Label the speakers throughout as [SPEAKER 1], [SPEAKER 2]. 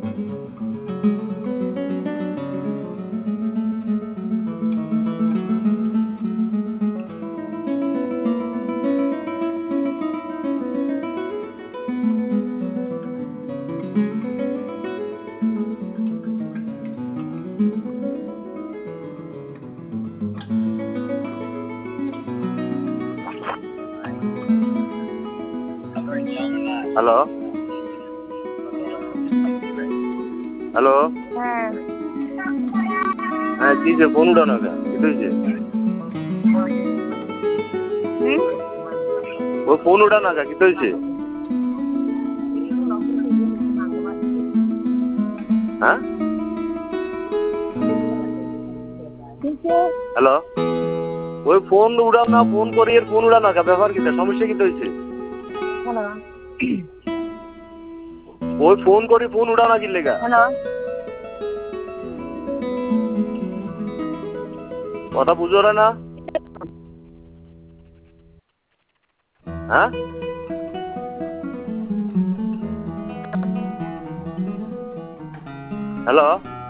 [SPEAKER 1] Hello hello
[SPEAKER 2] হ্যাঁ
[SPEAKER 1] হ্যাঁ কি যে ফোন উঠানো কে কি হয়েছে? ও ফোন উঠানো কে কি হয়েছে? হ্যাঁ হ্যালো ওই ফোন উড়াও না, ফোন করি এর ফোন উড়ানো কে, ব্যাপার কিটা, সমস্যা কি হয়েছে?
[SPEAKER 2] হ্যালো
[SPEAKER 1] ওই ফোন করি ফোন উড়াও না কি লেগা?
[SPEAKER 2] হ্যালো
[SPEAKER 1] কথা বুঝো না? হ্যাঁ হ্যালো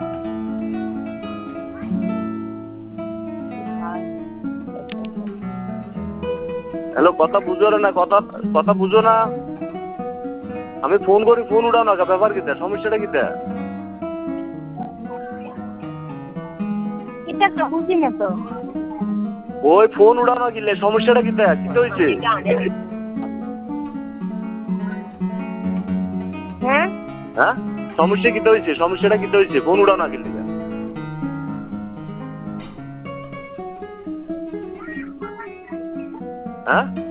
[SPEAKER 1] হ্যালো কথা বুঝো না, কথা কথা বুঝো না? আমি ফোন করি ফোন উঠাও না কে, ব্যাপার কিটা, সমস্যাটা কিটা?
[SPEAKER 2] এটা তো বুঝি না তো।
[SPEAKER 1] ওই ফোন উড়ানো কিলে, সমস্যাটা কিটা, কি হয়েছে?
[SPEAKER 2] হ্যাঁ
[SPEAKER 1] হ্যাঁ সমস্যা কি হয়েছে, সমস্যাটা কি হয়েছে, ফোন উড়াও না কিলে? হ্যাঁ